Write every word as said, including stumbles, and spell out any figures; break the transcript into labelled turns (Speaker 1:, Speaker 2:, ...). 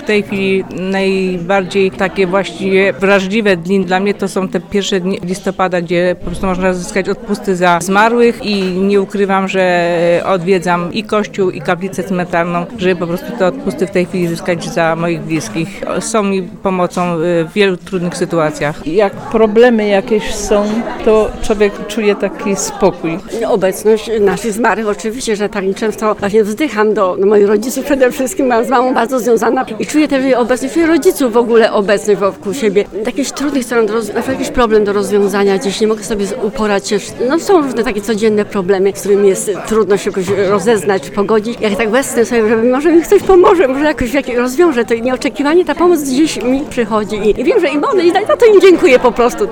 Speaker 1: tej chwili najbardziej takie właściwie wrażliwe dni dla mnie to są te pierwsze dni listopada, gdzie po prostu można zyskać odpusty za zmarłych i nie ukrywam, że odwiedzam i kościół, i kaplicę cmentarną, żeby po prostu te odpusty w tej chwili zyskać za moich bliskich. Są mi pomocą w wielu trudnych sytuacjach.
Speaker 2: Jak problemy jakieś są, to człowiek czuje taki spokój.
Speaker 3: Obecność naszych zmarłych, oczywiście, że tak często właśnie wzdycham do, do moich rodziców przede wszystkim, mam z mamą bardzo związana i czuję też obecność rodziców w ogóle, obecność wokół siebie. Jakiś trudnych stron, na przykład jakiś problem do rozwiązania, gdzieś nie mogę sobie uporać się. No są różne takie codzienne problemy, z którymi jest trudno się jakoś rozeznać czy pogodzić. Jak tak westnę sobie, że może mi ktoś pomoże, może jakoś rozwiąże, to nieoczekiwanie ta pomoc gdzieś mi przychodzi i, i wiem, że im one i za to im dziękuję po prostu.